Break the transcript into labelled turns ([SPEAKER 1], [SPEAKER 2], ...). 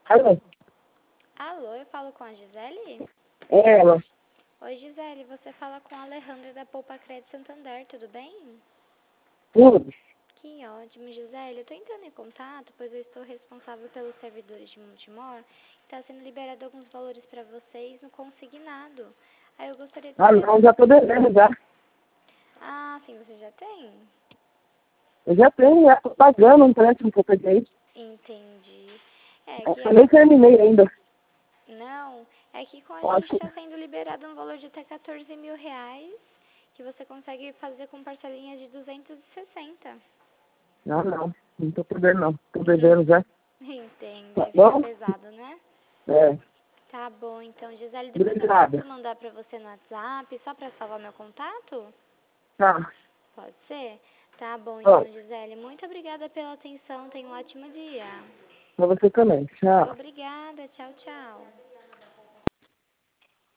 [SPEAKER 1] Alô?
[SPEAKER 2] Alô, eu falo com a Gisele?
[SPEAKER 1] É ela.
[SPEAKER 2] Oi, Gisele, você fala com a Alejandra da Poupa Crédito Santander, tudo bem?
[SPEAKER 1] Tudo.
[SPEAKER 2] Que ótimo, Gisele. Eu tô entrando em contato, pois eu estou responsável pelos servidores de Montemor. Está sendo liberado alguns valores para vocês no consignado. Aí eu gostaria de
[SPEAKER 1] Ah,
[SPEAKER 2] saber...
[SPEAKER 1] não, já tô devendo já.
[SPEAKER 2] Ah, sim, você já tem?
[SPEAKER 1] Eu já tenho, já tô pagando um empréstimo que eu peguei.
[SPEAKER 2] Entendi. É que
[SPEAKER 1] Eu nem terminei ainda.
[SPEAKER 2] Não, é que com a
[SPEAKER 1] Eu acho
[SPEAKER 2] gente
[SPEAKER 1] que...
[SPEAKER 2] está sendo liberado um valor de até 14 mil reais, que você consegue fazer com parcelinhas de 260.
[SPEAKER 1] Não, não. Não tô podendo, não. Tô devendo já.
[SPEAKER 2] Entendo,
[SPEAKER 1] Tá
[SPEAKER 2] aí fica
[SPEAKER 1] bom?
[SPEAKER 2] pesado, né?
[SPEAKER 1] É.
[SPEAKER 2] Tá bom, então, Gisele, depois eu
[SPEAKER 1] Obrigada.
[SPEAKER 2] posso mandar pra você no WhatsApp, só pra salvar meu contato?
[SPEAKER 1] Tá.
[SPEAKER 2] Pode ser? Tá bom, então,
[SPEAKER 1] Ó,
[SPEAKER 2] Gisele, muito obrigada pela atenção, tenha um ótimo dia.
[SPEAKER 1] pra você também. Tchau.
[SPEAKER 2] Obrigada, tchau, tchau.